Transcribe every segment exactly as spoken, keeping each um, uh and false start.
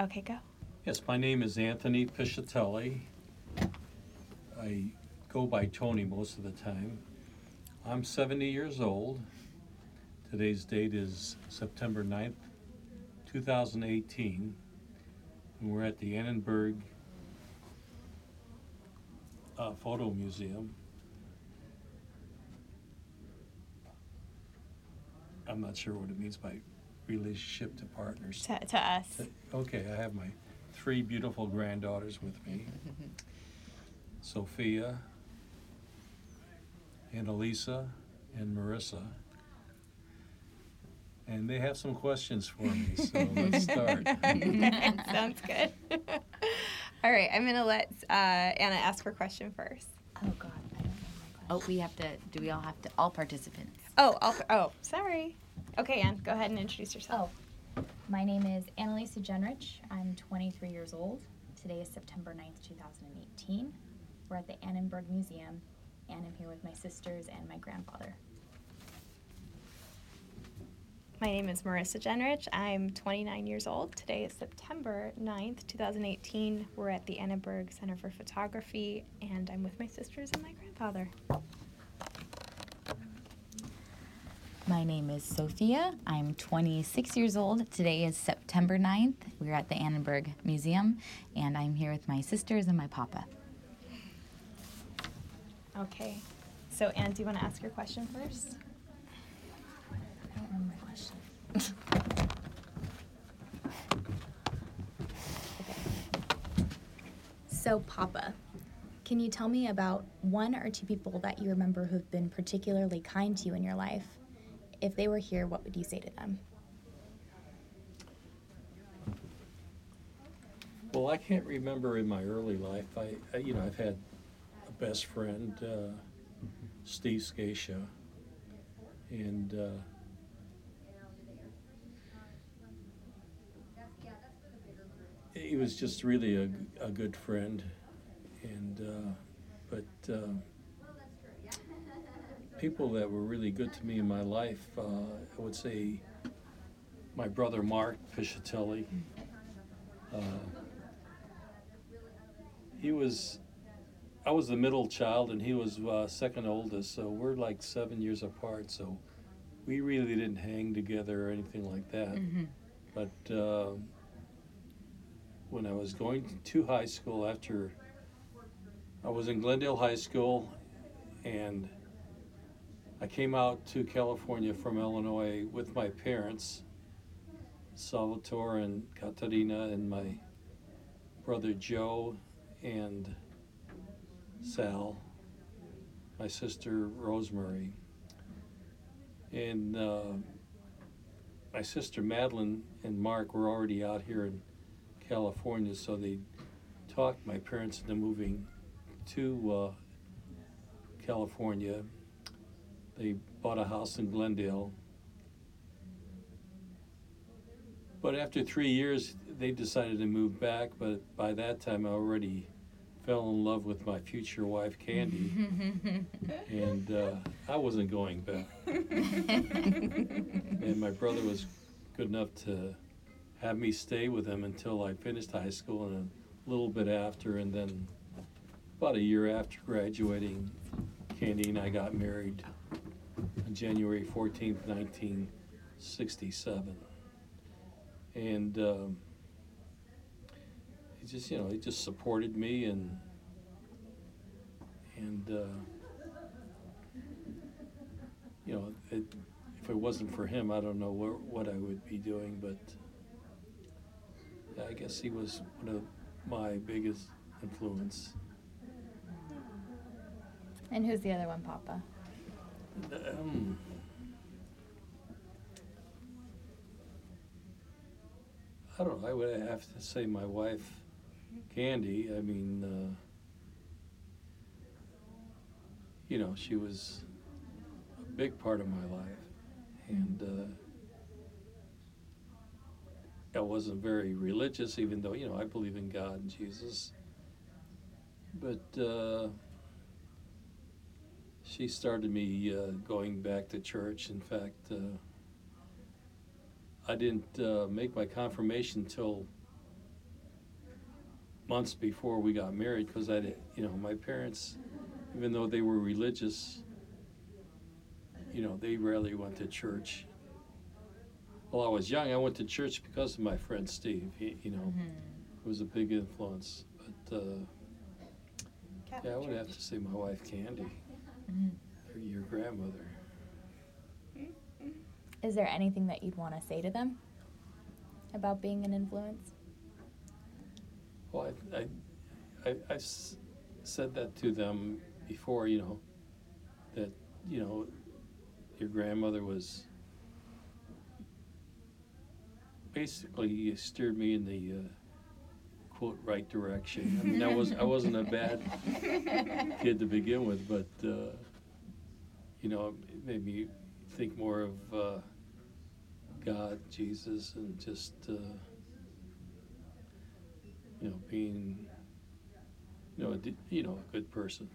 Okay, go. Yes, my name is Anthony Piscitelli. I go by Tony most of the time. I'm seventy years old. Today's date is September ninth, two thousand eighteen, and we're at the Annenberg uh, Photo Museum. I'm not sure what it means by relationship to partners. To, to us. Okay, I have my three beautiful granddaughters with me. Sophia, Annalisa, and Marissa. And they have some questions for me, so let's start. Sounds good. All right, I'm going to let uh, Anna ask her question first. Oh, God. I don't know my Oh, question. we have to, do we all have to, all participants? Oh, I'll, oh, sorry. Okay, Ann, go ahead and introduce yourself. Oh, my name is Annalisa Genrich. I'm twenty-three years old. Today is September ninth, two thousand eighteen. We're at the Annenberg Museum, and I'm here with my sisters and my grandfather. My name is Marissa Genrich. I'm twenty-nine years old. Today is September ninth, two thousand eighteen. We're at the Annenberg Center for Photography, and I'm with my sisters and my grandfather. My name is Sophia. I'm twenty-six years old. Today is September ninth. We're at the Annenberg Museum, and I'm here with my sisters and my papa. Okay. So, Ann, do you want to ask your question first? I don't remember my question. Okay. So, Papa, can you tell me about one or two people that you remember who've been particularly kind to you in your life? If they were here, what would you say to them? Well, I can't remember in my early life. I, I you know, I've had a best friend, uh, Steve Scatia, and uh, he was just really a, a good friend. And uh, but uh, people that were really good to me in my life, uh, I would say my brother Mark Piscitelli. Uh, he was, I was the middle child and he was uh, second oldest, so we're like seven years apart, so we really didn't hang together or anything like that. Mm-hmm. But uh, when I was going to high school, after I was in Glendale High School, and I came out to California from Illinois with my parents, Salvatore and Katarina, and my brother Joe and Sal, my sister Rosemary. And uh, my sister Madeline and Mark were already out here in California, so they talked my parents into moving to uh, California. They bought a house in Glendale. But after three years, they decided to move back, but by that time I already fell in love with my future wife, Candy, and uh, I wasn't going back. And my brother was good enough to have me stay with him until I finished high school and a little bit after, and then about a year after graduating, Candy and I got married on January fourteenth, nineteen sixty-seven. And um, he just, you know, he just supported me, and and uh, you know, it, if it wasn't for him, I don't know what what I would be doing. But yeah, I guess he was one of my biggest influence. And who's the other one, Papa? Um, I don't know. I would have to say my wife, Candy. I mean, uh, you know, she was a big part of my life, and uh, I wasn't very religious, even though, you know, I believe in God and Jesus. But uh, she started me uh, going back to church. In fact, uh, I didn't uh, make my confirmation till months before we got married, because I did, you know, my parents, even though they were religious, you know, they rarely went to church. Well, I was young, I went to church because of my friend Steve. He, you know, Mm-hmm. was a big influence. But uh, Catholic yeah, I would church. have to say my wife Candy, Mm-hmm. or your grandmother. Is there anything that you'd want to say to them about being an influence? Well, I, I, I, I've s- said that to them before, you know, that, you know, your grandmother was basically steered me in the uh, quote right direction. I mean, I was I wasn't a bad kid to begin with, but uh, you know, it made me think more of uh, God, Jesus, and just uh, you know, being you know, a, d- you know, a good person.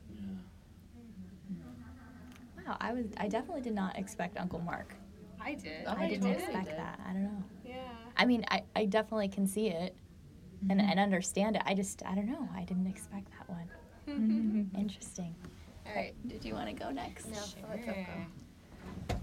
Yeah. Wow, I was I definitely did not expect Uncle Mark. I did. Oh, I I didn't totally expect did. that. I don't know. Yeah. I mean, I, I definitely can see it and, Mhm. and understand it. I just, I don't know. I didn't expect that one. Mhm. Interesting. All right. Did you want to go next? No, Sure. let's go.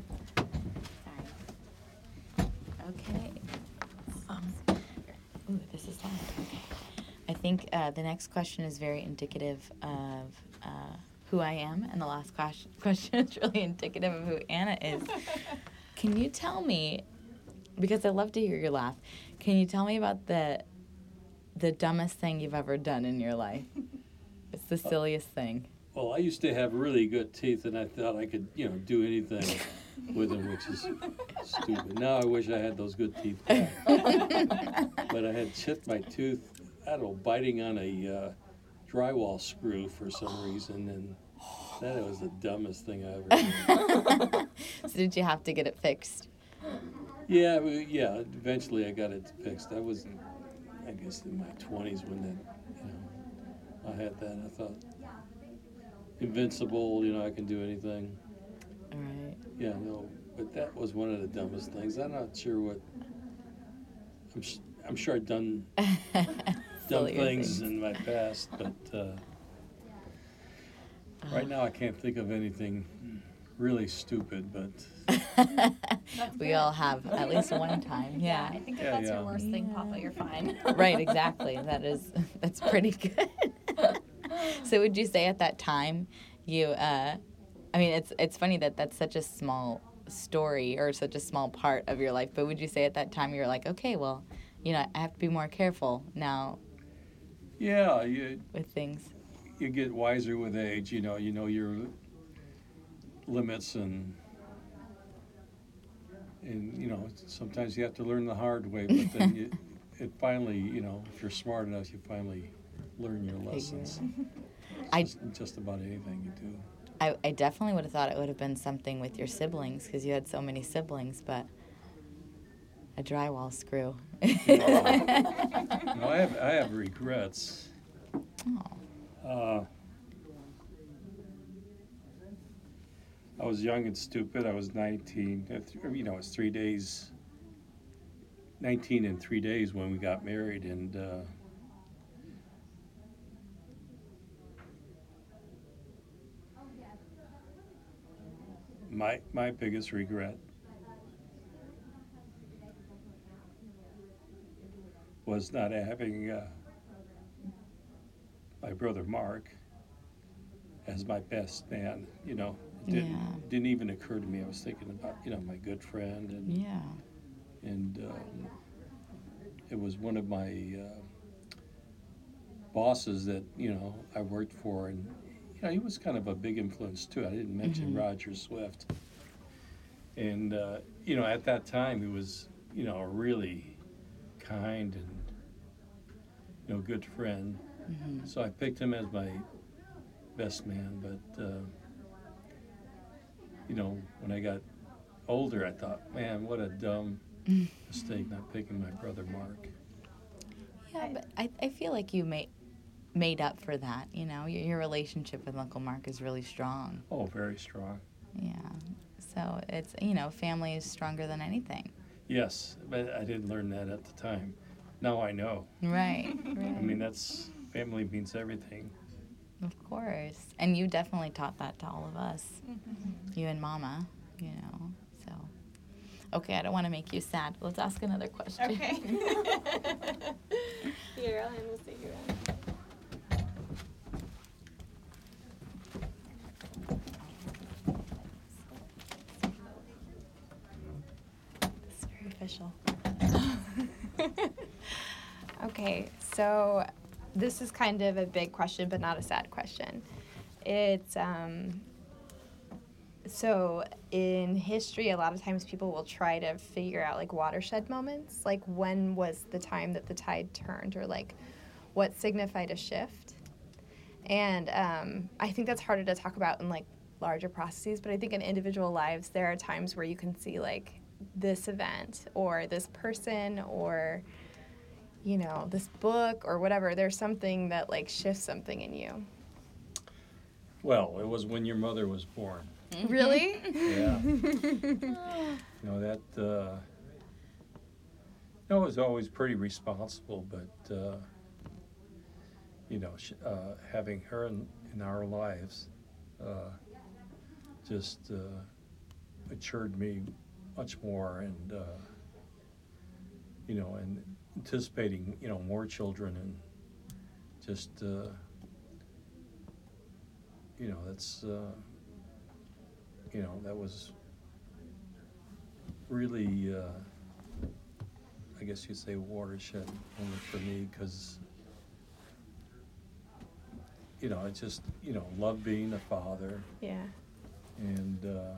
Sorry. Okay. Um, ooh, this is loud. Okay. I think uh, the next question is very indicative of uh, who I am, and the last question question is really indicative of who Anna is. Can you tell me, because I love to hear your laugh, can you tell me about the the dumbest thing you've ever done in your life? It's the silliest thing. Well, I used to have really good teeth, and I thought I could, you know, do anything with them, which is stupid. Now I wish I had those good teeth back. But I had chipped my tooth, I don't know, biting on a uh, drywall screw for some reason, and that was the dumbest thing I ever did. So did you have to get it fixed? Yeah, we, yeah. Eventually, I got it fixed. I was, I guess, in my twenties when that, you know, I had that. I thought, invincible. You know, I can do anything. All right. Yeah, no, but that was one of the dumbest things. I'm not sure what. I'm, sh- I'm sure I've done dumb Sillier things in my past, but uh, right now I can't think of anything really stupid. But we all have at least one time. Yeah. I think if Yeah, that's yeah. your worst thing, Yeah. Papa, you're fine. Right, exactly. That is that's pretty good. So would you say at that time you uh I mean it's it's funny that that's such a small story or such a small part of your life, but would you say at that time you were like, okay, well, you know, I have to be more careful now yeah, you with things? you get wiser with age. You know, you know your limits, and and you know sometimes you have to learn the hard way. But then you, it finally, you know, if you're smart enough, you finally learn your Figure it lessons. I- Just, just about anything you do. I, I definitely would have thought it would have been something with your siblings because you had so many siblings, but a drywall screw. No, I have I have regrets. Oh. Uh, I was young and stupid. I was nineteen. uh, th- You know, it was three days. nineteen and three days when we got married, and uh, my my biggest regret was not having uh, my brother Mark as my best man. You know, it didn't Yeah. didn't even occur to me. I was thinking about you know my good friend, and Yeah. and um, it was one of my uh, bosses that you know I worked for, and you know he was kind of a big influence too. I didn't mention Mhm. Roger Swift, and uh, you know at that time he was you know a really kind and you know good friend. Mhm. So I picked him as my best man, but uh, you know when I got older, I thought, man, what a dumb mistake not picking my brother Mark. Yeah, but I, I feel like you made made up for that. You know, your, your relationship with Uncle Mark is really strong. Oh, very strong. Yeah. So it's, you know, family is stronger than anything. Yes, but I didn't learn that at the time. now I know. Right, right. I mean, that's, family means everything. Of course. And you definitely taught that to all of us. Mm-hmm. You and Mama, you know, so. Okay, I don't want to make you sad. Let's ask another question. Okay. Here, I'll handle the cigarette. This is very official. Okay, so this is kind of a big question, but not a sad question. It's, um, so in history, a lot of times people will try to figure out like watershed moments, like when was the time that the tide turned, or like what signified a shift. And um, I think that's harder to talk about in like larger processes, but I think in individual lives, there are times where you can see like this event or this person or, you know, this book or whatever. There's something that like shifts something in you. Well, it was when your mother was born. Really? Yeah. You know, that, uh, I was always pretty responsible, but, uh, you know, sh- uh, having her in, in our lives uh, just uh, matured me much more, and, uh, you know, and anticipating, you know, more children, and just, uh, you know, that's, uh, you know, that was really, uh, I guess you'd say, a watershed moment for me, because, you know, I just, you know, love being a father, Yeah. and, uh,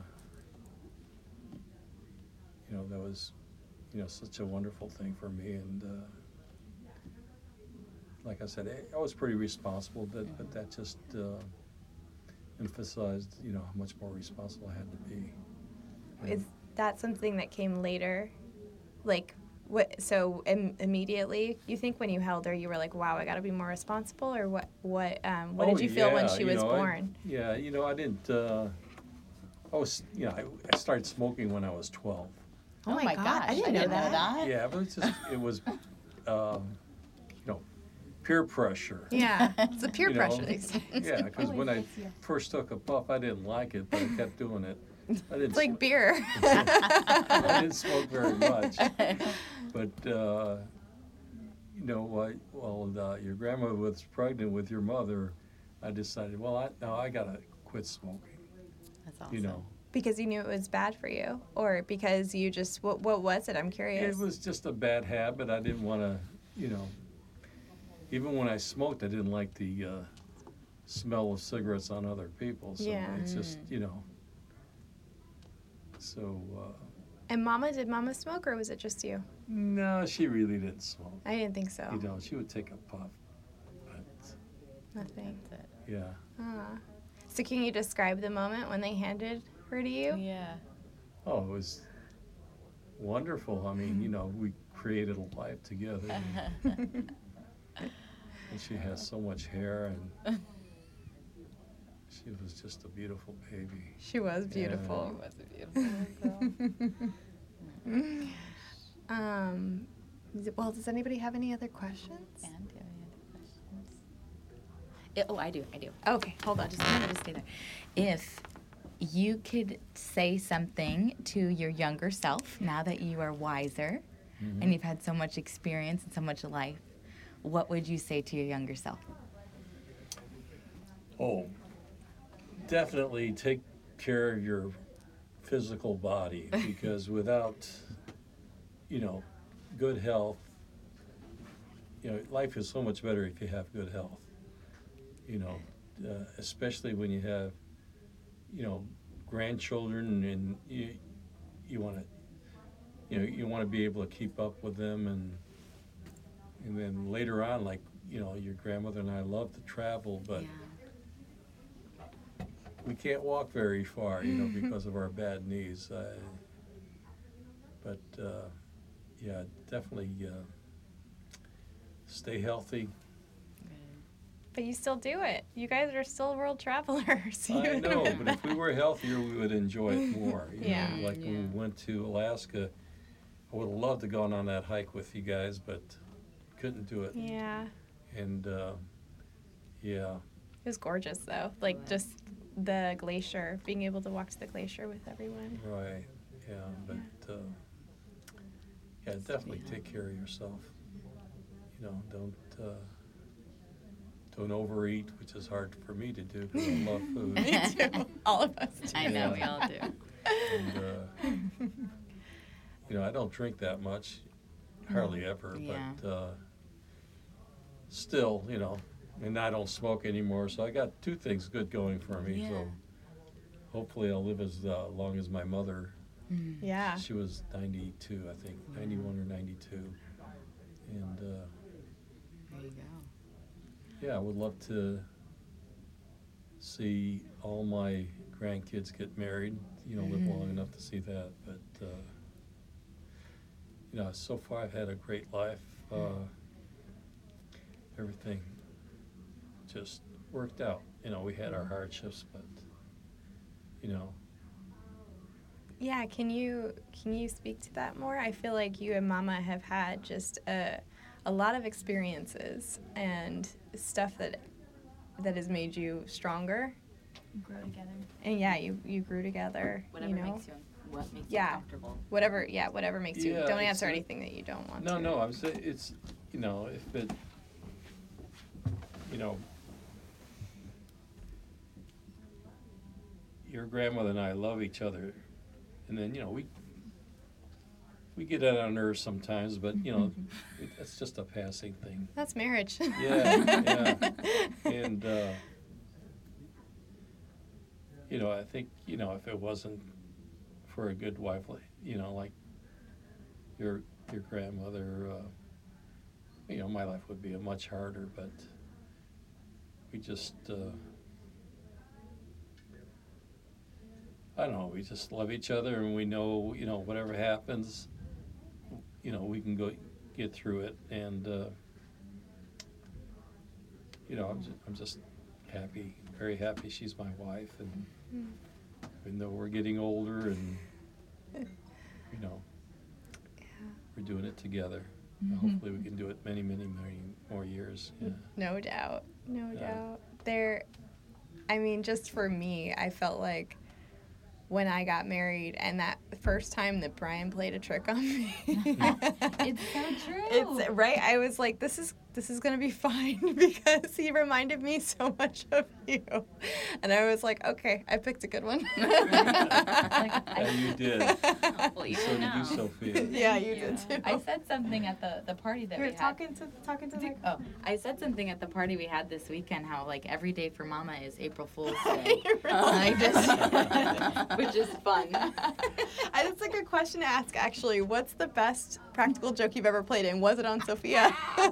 you know, that was, you know, such a wonderful thing for me, and, uh, like I said, I, I was pretty responsible, but, but that just, uh, emphasized, you know, how much more responsible I had to be. Is that something that came later? Like, what? So Im- immediately, you think when you held her, you were like, "Wow, I got to be more responsible," or what? What? Um, what Oh, did you feel when yeah, she you was know, I- born? Yeah, you know, I didn't, uh, I was, you know, I, I started smoking when I was twelve. Oh my God, I didn't know that. Yeah, but it's just, it was, um, you know, peer pressure. Yeah, it's the peer You know, pressure these days. Yeah, because when I first took a puff, I didn't like it, but I kept doing it. I didn't It's like sm- beer. I didn't smoke very much, but uh, you know, I, well, uh, your grandmother was pregnant with your mother. I decided, well, I, now I gotta quit smoking. That's awesome. You know, Because you knew it was bad for you, or because you just what? What was it? I'm curious. it was just a bad habit. I didn't want to, you know. Even when I smoked, I didn't like the uh, smell of cigarettes on other people. So Yeah. it's just, you know. So. Uh, And Mama, did Mama smoke, or was it just you? No, she really didn't smoke. I didn't think so. You know, she would take a puff, but Nothing. That's it. yeah. Ah. So can you describe the moment when they handed her to you? Yeah. Oh, it was wonderful. I mean, you know, we created a life together, and, and she has so much hair, and she was just a beautiful baby. She was beautiful. was a beautiful girl. um, is it- well, does anybody have any other questions? And do you have any other questions? Yeah, oh, I do. I do. Okay, hold on. I'll just, I'll just stay there. If you could say something to your younger self now that you are wiser Mhm. and you've had so much experience and so much life, what would you say to your younger self? Oh, definitely take care of your physical body, because without, you know, good health, you know, life is so much better if you have good health. You know, uh, especially when you have, you know, grandchildren, and you you want to, you know, you want to be able to keep up with them, and and then later on, like, you know, your grandmother and I love to travel, but we can't walk very far, you know, because of our bad knees. Uh, but uh, yeah, definitely uh, stay healthy. But you still do it. You guys are still world travelers. I know, but if we were healthier, we would enjoy it more. You Yeah. know, like when we Yeah. went to Alaska, I would have loved to gone on that hike with you guys, but couldn't do it. Yeah. And uh, yeah, It was gorgeous though. Like just the glacier, being able to walk to the glacier with everyone. right. Yeah, but uh, yeah, definitely take care of yourself. You know, don't uh, don't overeat, which is hard for me to do because I love food. Me too. All of us do. I know, we all do. And uh, you know, I don't drink that much, hardly ever. Yeah. But uh, still, you know, and I don't smoke anymore, so I got two things good going for me. Yeah. So hopefully, I'll live as uh, long as my mother. Mm. Yeah. She was ninety-two, I think, ninety-one or ninety-two, and uh, There you go. yeah, I would love to see all my grandkids get married. You know, live long Mhm. enough to see that. But uh, you know, so far I've had a great life. Uh, everything just worked out. You know, we had our hardships, but you know, Yeah, can you can you speak to that more? I feel like you and Mama have had just a a lot of experiences and stuff that that has made you stronger. Grow together. And yeah, you you grew together. Whatever you know? makes you, what makes Yeah. you comfortable. Whatever, yeah, whatever makes you. Yeah, Don't it's answer a- anything that you don't want no, to. no, I'm saying it's, you know, if it, you know, your grandmother and I love each other, and then, you know, we, we get on our nerves sometimes, but, you know, it, it's just a passing thing. That's marriage. Yeah, yeah. And, uh, you know, I think, you know, if it wasn't for a good wife, like, you know, like your your grandmother, uh, you know, my life would be a much harder, but we just, uh, I don't know, we just love each other, and we know, you know, whatever happens, you know, we can go get through it, and, uh, you know, I'm just, I'm just happy, very happy she's my wife, and Mm. even though we're getting older and, you know, we're doing it together. Mhm. Hopefully we can do it many, many, many more years. Yeah. No doubt. No Yeah. doubt. There, I mean, just for me, I felt like when I got married and that first time that Brian played a trick on me. It's so true. It's right. I was like, this is this is gonna be fine because he reminded me so much of you, and I was like, okay, I picked a good one. Yeah, you did. Well, you So do did now. you, Sophia. Yeah, you did too. I said something at the, the party that You we were had. talking to talking to the Oh, I said something at the party we had this weekend. How like every day for Mama is April Fool's Day. You really I just, which is fun. I- That's a good question to ask, actually. What's the best practical joke you've ever played in? Was it on Sophia?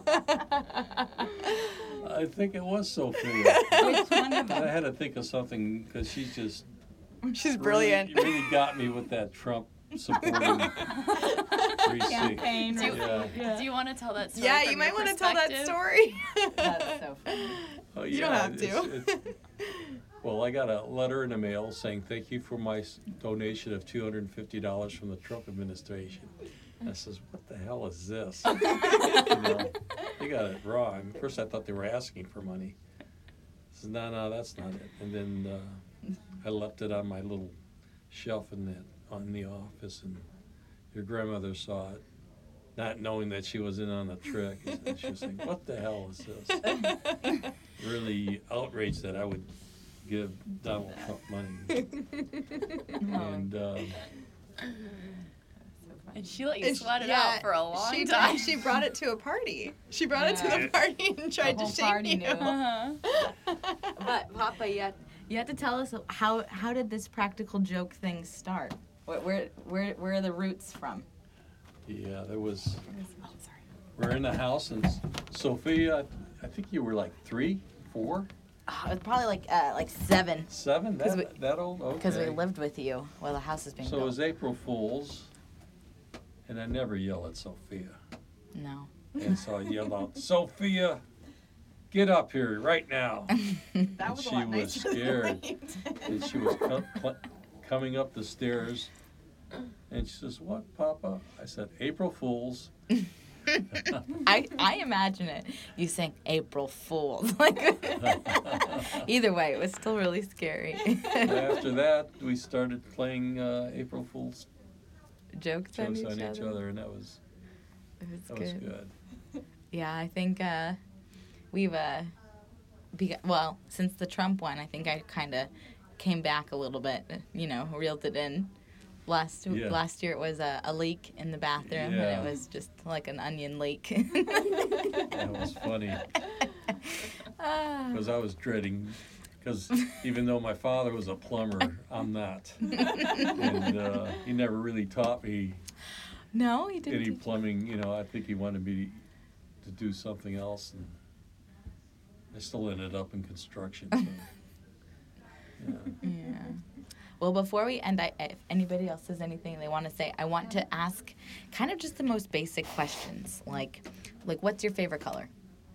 I think it was Sophia. Which one of And I them? had to think of something because she's just She's brilliant. Really, really got me with that Trump supporting three C. Campaign. Do you, Yeah. do you want to tell that story? Yeah, from you might your want to tell that perspective? story. That's so funny. Oh, You yeah, don't have it's- to. it's- well, I got a letter in the mail saying thank you for my s- donation of two hundred fifty dollars from the Trump administration. I says, what the hell is this? You know, you got it wrong. First, I thought they were asking for money. I says, no, no, that's not it. And then uh, I left it on my little shelf in the on the office, and your grandmother saw it, not knowing that she was in on the trick. And she was saying, what the hell is this? Really outraged that I would give Donald Trump money. And um, And she let you And sweat she- it yeah, out for a long she time. Did. She brought it to a party. She brought it to the Yeah. party and tried The to whole shame party you. knew. Uh-huh. But Papa, you have, you have to tell us how how did this practical joke thing start? Where where where, where are the roots from? yeah, there was, Oh, sorry. we're in the house, and Sophia, I think you were like three, four, Oh, it was probably like uh, like seven seven, 'Cause that, we- that old? Okay. because we lived with you while the house was being So it built. was April Fool's, and I never yell at Sophia. No. And so I yelled out, Sophia, get up here right now. That And was she a lot was nicer than scared. what you did. And she was co- cl- coming up the stairs, and she says, what, Papa? I said, April Fool's. I I imagine it. You saying April Fools. Like either way, it was still really scary. After that, we started playing uh, April Fool's Jokes, on, jokes each, on each other. other, and that was It was that good. was good. Yeah, I think uh, we've uh, be- well since the Trump one. I think I kind of came back a little bit. You know, reeled it in. Last Yeah. last year it was a, a leak in the bathroom, Yeah. and it was just like an onion leak. That was funny Ah. because I was dreading. Because even though my father was a plumber, I'm not, and uh, he never really taught me No, he didn't. any teach- plumbing. You know, I think he wanted me to do something else, and I still ended up in construction. So, yeah. Yeah. Well, before we end, I, if anybody else has anything they want to say, I want to ask kind of just the most basic questions, like, like what's your favorite color?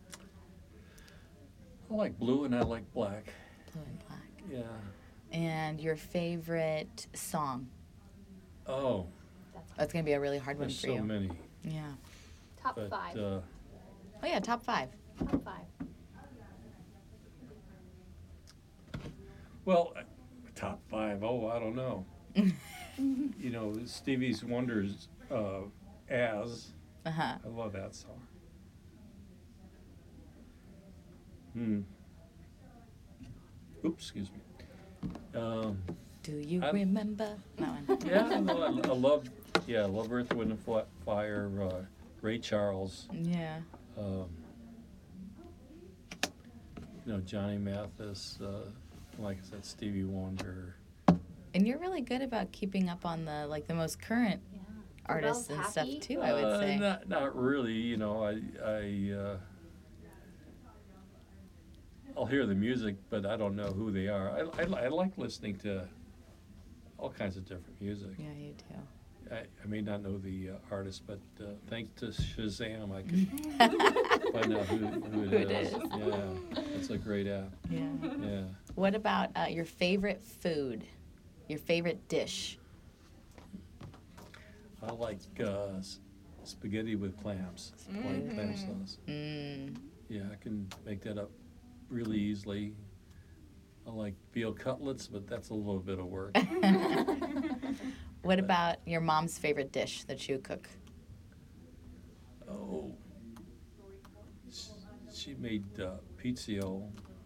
I like blue and I like black. Blue and black. Yeah. And your favorite song? Oh, Oh, it's gonna be a really hard one there's for so you. many. Yeah. Top But five. uh, Oh yeah, top five. Top five. well, uh, top five. Oh, I don't know. You know, Stevie's Wonders, uh, As. Uh huh. I love that song. Hmm. Oops, excuse me. Um, Do you I'm- remember that one? yeah, no, I, I love, yeah, I love Earth, Wind, and Fla- Fire, uh, Ray Charles, Yeah. um, you know, Johnny Mathis, uh, like I said, Stevie Wonder. And you're really good about keeping up on the like the most current Yeah. artists Ralph and stuff Happy? too. I would Uh, say. Not, not really, you know, I, I, uh, I'll hear the music, but I don't know who they are. I, I, li- I like listening to all kinds of different music. Yeah, you do. I, I may not know the uh, artist, but uh, thanks to Shazam, I can find out who, who it Who it is. is. Yeah, it's a great app. Yeah. Yeah. What about uh, your favorite food? Your favorite dish? I like uh, s- spaghetti with clams, white clam sauce. Mm. Yeah, I can make that up really easily. I like veal cutlets, but that's a little bit of work. What about your mom's favorite dish that you cook? Oh, sh- she made uh, pizio,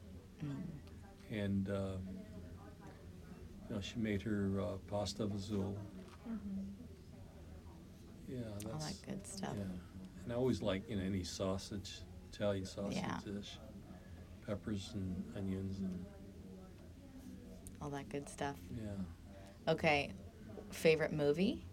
and um, you know, she made her uh, pasta vazul. Yeah, I that's like good stuff. yeah. And I always like you know any sausage, Italian sausage Yeah. dish, peppers and onions and All that good stuff. yeah. Okay. Favorite movie?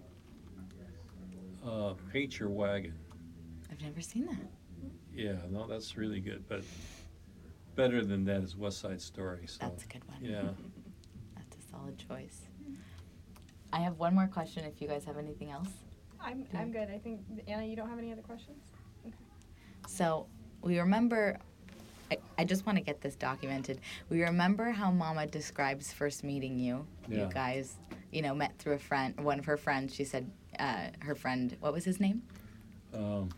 Uh, Paint Your Wagon. I've never seen that. Yeah, no, that's really good, but better than that is West Side Story. So That's a good one. yeah. That's a solid choice. I have one more question if you guys have anything else. I'm, I'm good. I think, Anna, you don't have any other questions? So we remember, I, I just want to get this documented. We remember how Mama describes first meeting you. Yeah. You guys, you know, met through a friend, one of her friends. She said uh, her friend, what was his name? Um,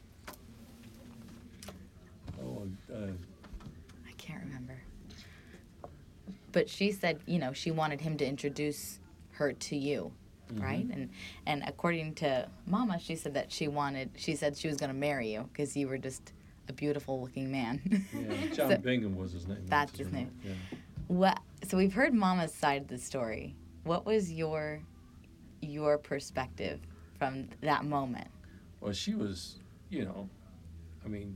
oh, uh, I can't remember. But she said, you know, she wanted him to introduce her to you, mhm. right? And and according to Mama, she said that she wanted, she said she was going to marry you because you were just a beautiful looking man. Yeah, John So- Bingham was his name. That's his name. Yeah. What? So we've heard Mama's side of the story. What was your your perspective from that moment? Well, she was, you know, I mean,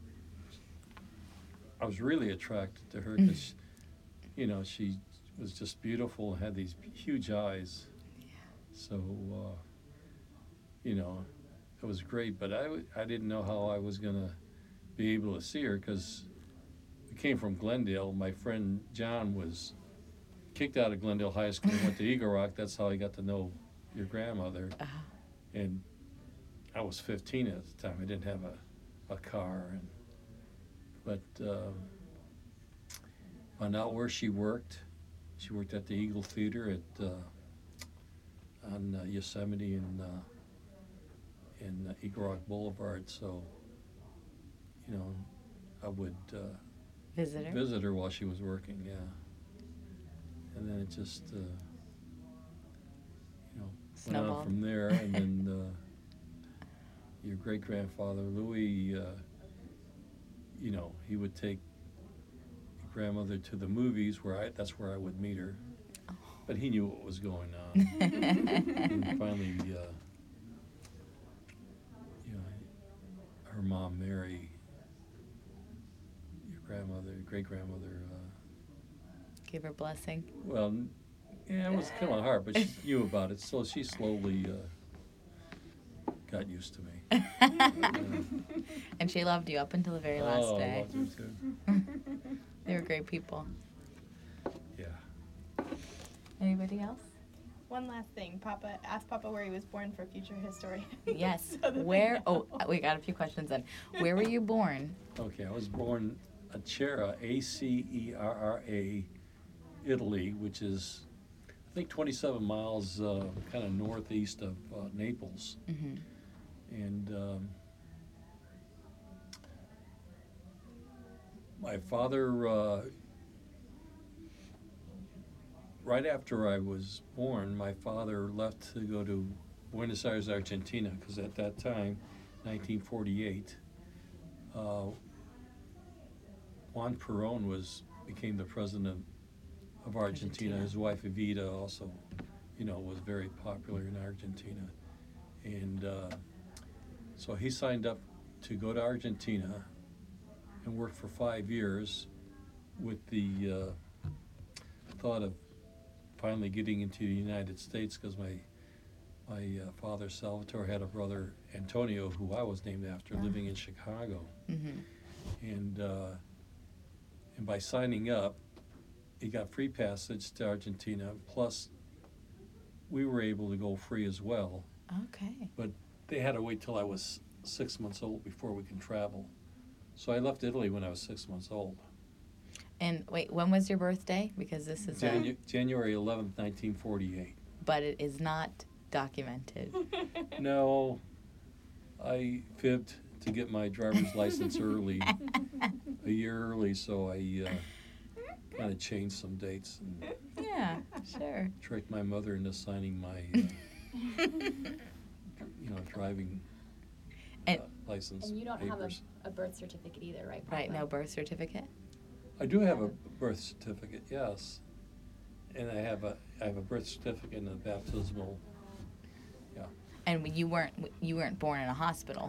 I was really attracted to her because, you know, she was just beautiful and had these huge eyes. Yeah. So, uh, you know, it was great, but I, w- I didn't know how I was going to be able to see her because we came from Glendale. My friend John was kicked out of Glendale High School and went to Eagle Rock. That's how I got to know your grandmother. Uh-huh. And I was fifteen at the time. I didn't have a, a car. And, but um, found out where she worked. She worked at the Eagle Theater at uh, on uh, Yosemite and uh, in uh, Eagle Rock Boulevard, so, you know, I would uh, Visitor? visit her while she was working, yeah. And then it just, uh, you know, went on Snowballed. from there. And then uh, your great-grandfather, Louis, uh, you know, he would take your grandmother to the movies, where I, that's where I would meet her. But he knew what was going on. And finally, uh, you know, her mom, Mary, your grandmother, great-grandmother, uh, Give her blessing. well, n- yeah, it was kind of hard, but she knew about it, so she slowly uh, got used to me. And she loved you up until the very last oh, day. I loved her too. They were great people. Yeah. Anybody else? One last thing, Papa, ask Papa where he was born for future history. Yes. So that Where? they know. Oh, we got a few questions then. Where were you born? Okay, I was born Acerra, A C E R R A, Italy, which is, I think, twenty-seven miles uh, kind of northeast of uh, Naples. Mm-hmm. And um, my father, uh, right after I was born, my father left to go to Buenos Aires, Argentina, because at that time, nineteen forty-eight, uh, Juan Perón was became the president of Argentina. Argentina. His wife Evita also, you know, was very popular in Argentina, and uh, so he signed up to go to Argentina and work for five years with the uh, thought of finally getting into the United States, because my my uh, father Salvatore had a brother Antonio, who I was named after, Ah. living in Chicago, Mm-hmm. and uh, and by signing up, he got free passage to Argentina. Plus, we were able to go free as well. Okay. They had to wait till I was six months old before we can travel. So I left Italy when I was six months old. And wait, when was your birthday? Because this is a, Janu- January eleventh, nineteen forty-eight. but it is not documented. No, I fibbed to get my driver's license early, a year early, so I uh, kind of changed some dates and Yeah, sure. tricked my mother into signing my, uh, you know, driving uh, And- license And you don't have a, papers. a birth certificate either, right? Right, Papa? no birth certificate? I do have a birth certificate, yes, and I have a I have a birth certificate and a baptismal. And you weren't you weren't born in a hospital.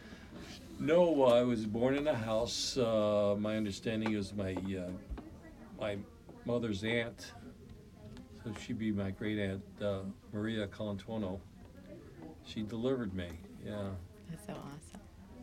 No, I was born in a house. Uh, my understanding is my uh, my mother's aunt, so she'd be my great aunt uh, Maria Colantuono. She delivered me. Yeah. That's so awesome.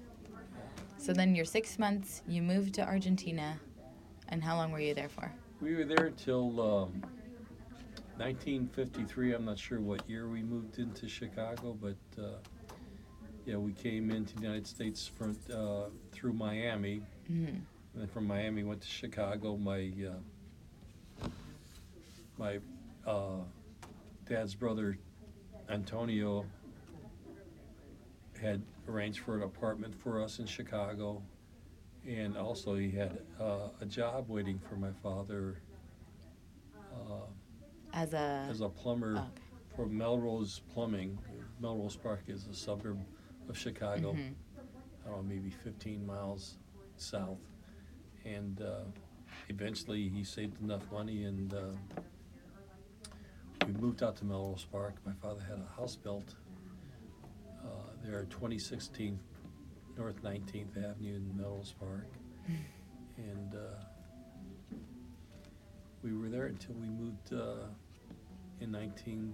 So then you're six months, you moved to Argentina, and how long were you there for? We were there till um, nineteen fifty-three. I'm not sure what year we moved into Chicago, but uh, yeah, we came into the United States from, uh, through Miami. Mm-hmm. And then from Miami went to Chicago. My uh, my uh, dad's brother Antonio had arranged for an apartment for us in Chicago, and also he had uh, a job waiting for my father uh, As a as a plumber okay. for Melrose Plumbing. Melrose Park is a suburb of Chicago. Mhm. I don't know, maybe fifteen miles south. And uh, eventually he saved enough money, and uh, we moved out to Melrose Park. My father had a house built uh, there at twenty sixteen North nineteenth Avenue in Melrose Park. And uh, we were there until we moved uh, in nineteen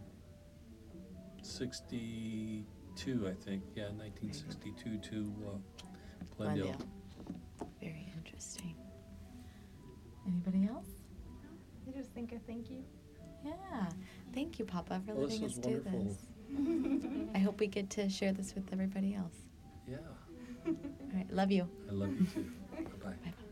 sixty-two, I think. Yeah, nineteen sixty-two to uh, Glendale. Glendale. Very interesting. Anybody else? I just think a thank you. Yeah. Thank you, Papa, for Well, this letting us was do wonderful. this. I hope we get to share this with everybody else. Yeah, All right, love you. I love you too. Bye-bye. Bye-bye.